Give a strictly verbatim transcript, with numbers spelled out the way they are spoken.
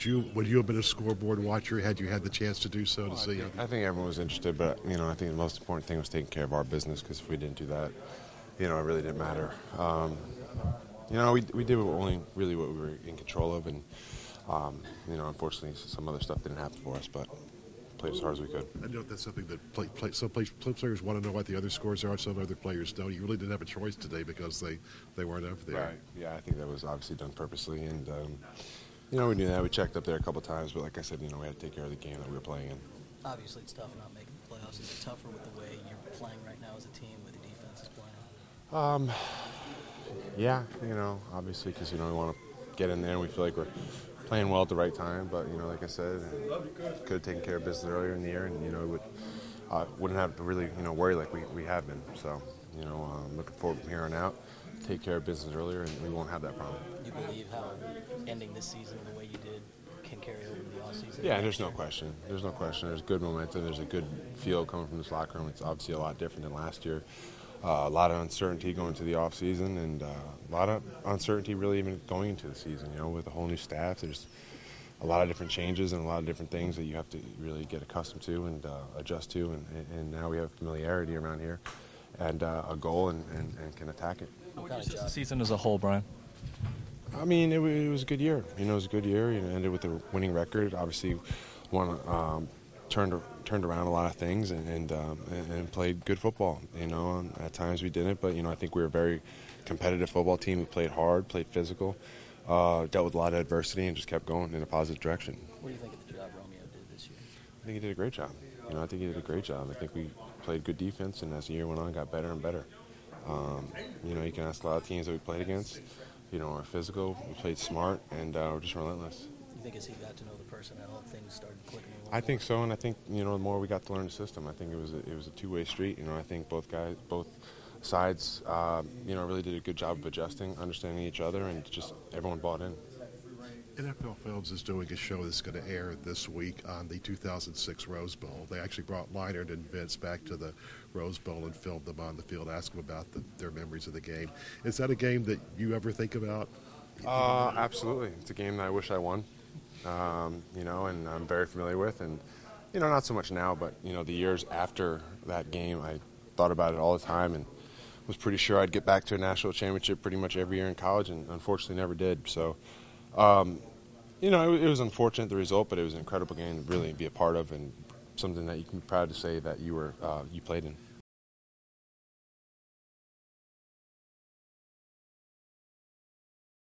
You, would you have been a scoreboard watcher had you had the chance to do so to Well, I, see? think, I think everyone was interested, but you know, I think the most important thing was taking care of our business because if we didn't do that, you know, it really didn't matter. Um, you know, we we did only really what we were in control of, and um, you know, unfortunately, some other stuff didn't happen for us, but played as hard as we could. I know that's something that play, play, some play, players want to know what the other scores are. Some other players don't. You really didn't have a choice today because they, they weren't up there. Right. Yeah, I think that was obviously done purposely, and um, you know, we knew that. We checked up there a couple times, but like I said, you know, we had to take care of the game that we were playing in. Obviously, it's tough not making the playoffs. Is it tougher with the way you're playing right now as a team, with the defense is playing? Um, yeah, you know, obviously, because you know we want to get in there, and we feel like we're playing well at the right time. But you know, like I said, could have taken care of business earlier in the year, and you know, would uh, wouldn't have to really you know worry like we, we have been. So you know, um, looking forward from here on out, take care of business earlier, and we won't have that problem. You believe how ending this season the way you did can carry over to the offseason? Yeah, there's no question. There's no question. There's good momentum. There's a good feel coming from this locker room. It's obviously a lot different than last year. Uh, a lot of uncertainty going into the offseason, and uh, a lot of uncertainty really even going into the season. You know, with a whole new staff, there's a lot of different changes and a lot of different things that you have to really get accustomed to and uh, adjust to. And, and now we have familiarity around here and uh, a goal and, and, and can attack it. How would you assess the season as a whole, Brian? I mean, it, it was a good year. You know, it was a good year. You know, ended with a winning record. Obviously, won, um, turned turned around a lot of things and and, um, and and played good football. You know, and at times we didn't, but you know, I think we were a very competitive football team. We played hard, played physical, uh, dealt with a lot of adversity, and just kept going in a positive direction. What do you think of the job Romeo did this year? I think he did a great job. You know, I think he did a great job. I think we played good defense, and as the year went on, got better and better. Um, you know, you can ask a lot of teams that we played against. You know, we're physical, we played smart, and uh, we're just relentless. You think as he got to know the personnel, things started clicking? I think so, and I think you know the more we got to learn the system, I think it was a, it was a two-way street. You know, I think both guys, both sides, uh, you know, really did a good job of adjusting, understanding each other, and just everyone bought in. N F L Films is doing a show that's going to air this week on the two thousand six Rose Bowl. They actually brought Leinart and Vince back to the Rose Bowl and filmed them on the field, asked them about the, their memories of the game. Is that a game that you ever think about? Uh, absolutely. It's a game that I wish I won, um, you know, and I'm very familiar with. And, you know, not so much now, but, you know, the years after that game, I thought about it all the time and was pretty sure I'd get back to a national championship pretty much every year in college, and unfortunately never did. So, um, you know, it, it was unfortunate, the result, but it was an incredible game to really be a part of and something that you can be proud to say that you were uh, you played in.